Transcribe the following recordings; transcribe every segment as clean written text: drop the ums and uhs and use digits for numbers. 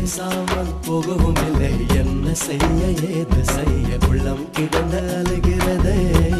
பேசாமல் போகவும் இல்லை. என்ன செய்ய ஏது செய்ய உள்ளம் கிடந்து அழுகிறதே.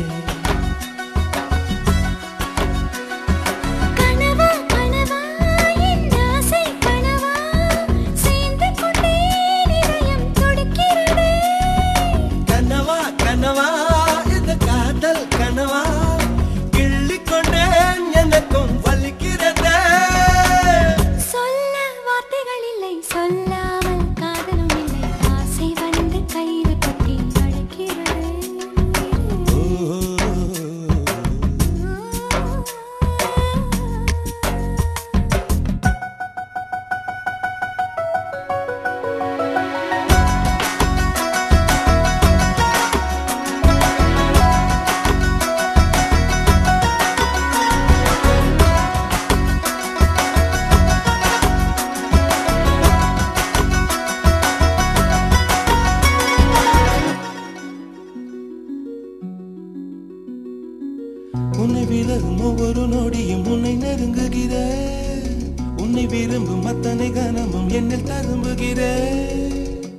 உன்னை விலகும் ஒவ்வொரு நொடியும் உன்னை நெருங்குகிறேன். உன்னை விரும்பும் அத்தனை கனமும் என்னில் தரும்புகிறேன்.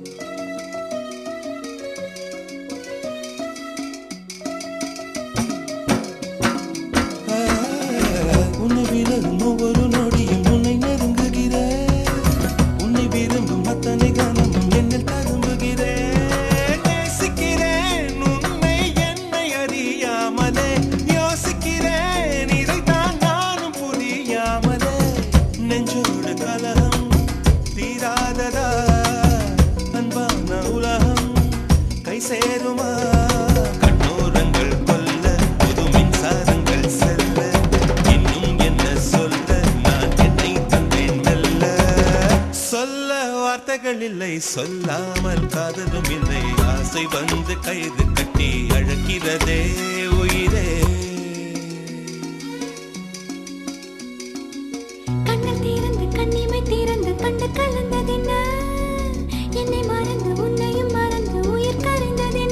உன்னை விலகும் ஒவ்வொரு நொடியும் உன்னை நெருங்குகிறேன். உன்னை விரும்பும் அத்தனை கனமும் என்னில் தரும்புகிறேன். நேசிக்கிறேன் உன்னை என்னை அறியாமலே. யோசிக்கிறேன் இதைத்தான் நானும் புரியாமலே. நெஞ்சோடு கலகம் தீராததா? அன்பான உலகம் கை சேருமா? கண்ணோரங்கள் கொல்ல புது மின்சாரங்கள் செல்ல இன்னும் என்ன சொல்ல? நான் என்னை தந்தேன் மெல்ல. சொல்ல வார்த்தைகள் இல்லை, சொல்லாமல் காதலும் இல்லை. ஆசை வந்து கயிறு கட்டி அழைக்கிறதே உயிரே. கண்ணல் தீர்ந்து கண்ணிமை தீர்ந்து கண்டு கலந்ததென்ன? என்னை மறந்து உன்னையும் மறந்து உயிர் கரைந்ததென்ன?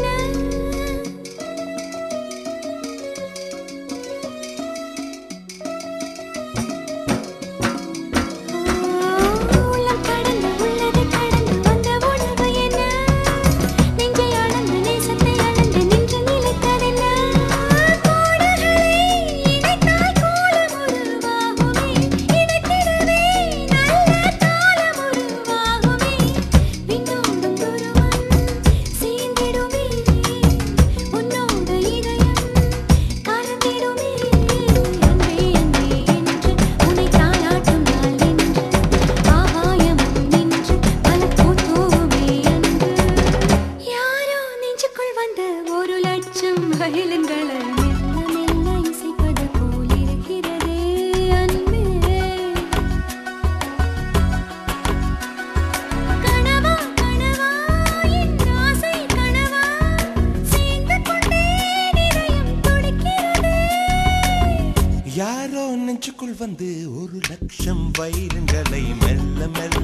உள்ளம் கடந்து உள்ளதை கடந்து வந்த உணவு என்ன? நெஞ்சை அளந்து நேசத்தை அளந்து நின்று நிலைத்ததென்ன? கோடுகளை இணைத்தால் கோலம் உருவாகுமே. இணைத்திடவே நல்ல காலம் உருவாகுமே. விண்ணோடும் துருவம் சேர்ந்திடுமே. உன்னோடு இதயம் கலந்திடுமே. அன்பே அன்பே என்று உன்னை தாளாட்டும் நாள் என்று ஆகாயமும் நின்று பல பூத்தூவுமே அன்று. யாரோ நெஞ்சுக்குள் வந்த ஒரு லட்சம் வயலன்களை மெல்ல மெல்ல இசைப்பது போல் இருக்கிறதே அன்பே. கனவா கனவா என் ஆசை கனவா? சேர்ந்து கொண்டே இதயம் துடிக்கிறதே. யாரோ நெஞ்சுக்குள் வந்து ஒரு லட்சம் வைரங்களை மெல்ல மெல்ல